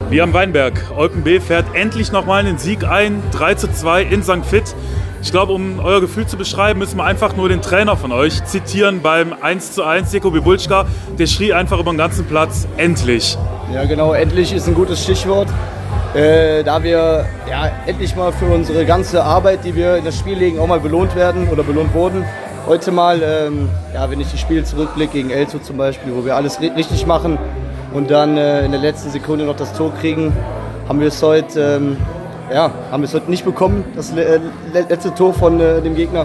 Liam Weinberg, Eupen B fährt endlich nochmal einen Sieg ein, 3:2 in St. Vith. Ich glaube, um euer Gefühl zu beschreiben, müssen wir einfach nur den Trainer von euch zitieren beim 1:1, Jeko Bibulčka. Der schrie einfach über den ganzen Platz, endlich. Ja genau, endlich ist ein gutes Stichwort. Da wir endlich mal für unsere ganze Arbeit, die wir in das Spiel legen, auch mal belohnt werden oder belohnt wurden. Heute mal, wenn ich die Spiele zurückblicke gegen Elzo zum Beispiel, wo wir alles richtig machen und dann in der letzten Sekunde noch das Tor kriegen, haben wir es heute nicht bekommen, das letzte Tor von dem Gegner.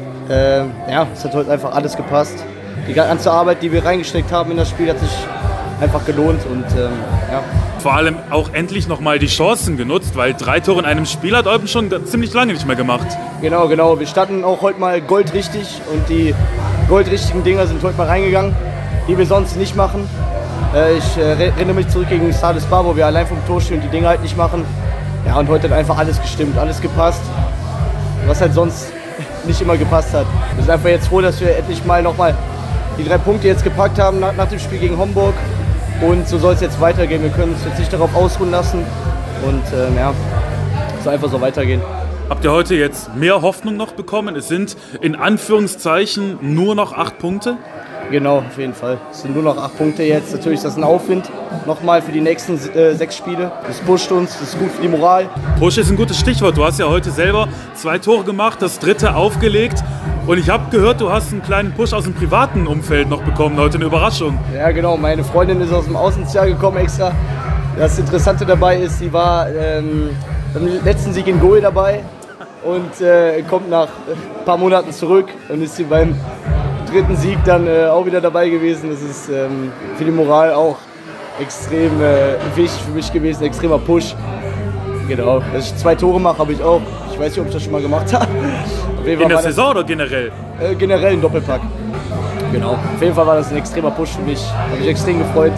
Es hat heute einfach alles gepasst. Die ganze Arbeit, die wir reingesteckt haben in das Spiel, hat sich einfach gelohnt und Vor allem auch endlich nochmal die Chancen genutzt, weil 3 Tore in einem Spiel hat Eupen schon ziemlich lange nicht mehr gemacht. Genau. Wir standen auch heute mal goldrichtig und die goldrichtigen Dinger sind heute mal reingegangen, die wir sonst nicht machen. Ich erinnere mich zurück gegen Stade Spa, wo wir allein vom Tor stehen und die Dinger halt nicht machen. Ja, und heute hat einfach alles gestimmt, alles gepasst, was halt sonst nicht immer gepasst hat. Wir sind einfach jetzt froh, dass wir endlich mal nochmal die 3 Punkte jetzt gepackt haben nach dem Spiel gegen Homburg. Und so soll es jetzt weitergehen. Wir können uns jetzt nicht darauf ausruhen lassen. Und es soll einfach so weitergehen. Habt ihr heute jetzt mehr Hoffnung noch bekommen? Es sind in Anführungszeichen nur noch 8 Punkte? Genau, auf jeden Fall. Es sind nur noch 8 Punkte jetzt. Natürlich ist das ein Aufwind nochmal für die nächsten 6 Spiele. Das pusht uns, das ist gut für die Moral. Push ist ein gutes Stichwort. Du hast ja heute selber 2 Tore gemacht, das 3. aufgelegt. Und ich habe gehört, du hast einen kleinen Push aus dem privaten Umfeld noch bekommen, heute eine Überraschung. Ja genau, meine Freundin ist aus dem Auslandsjahr gekommen extra. Das Interessante dabei ist, sie war beim letzten Sieg in Goal dabei und kommt nach ein paar Monaten zurück und ist sie beim 3. Sieg dann auch wieder dabei gewesen. Das ist für die Moral auch extrem wichtig für mich gewesen, extremer Push. Genau, dass ich 2 Tore mache, habe ich auch. Ich weiß nicht, ob ich das schon mal gemacht habe. In der Saison oder generell? Generell ein Doppelpack. Genau. Auf jeden Fall war das ein extremer Push für mich. Habe mich extrem gefreut.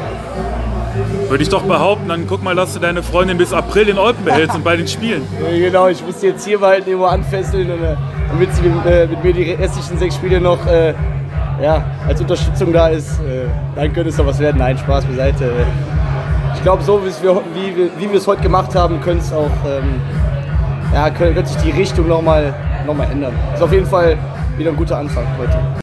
Würde ich doch behaupten, dann guck mal, dass du deine Freundin bis April in Eupen behältst und bei den Spielen. Genau, ich muss sie jetzt hier mal irgendwo anfesseln, und, damit sie mit mir die restlichen 6 Spiele noch als Unterstützung da ist. Dann könnte es doch was werden. Nein, Spaß beiseite. Ich glaube, so wie wir es heute gemacht haben, könnte es auch könnte sich die Richtung noch mal ändern. Ist auf jeden Fall wieder ein guter Anfang heute.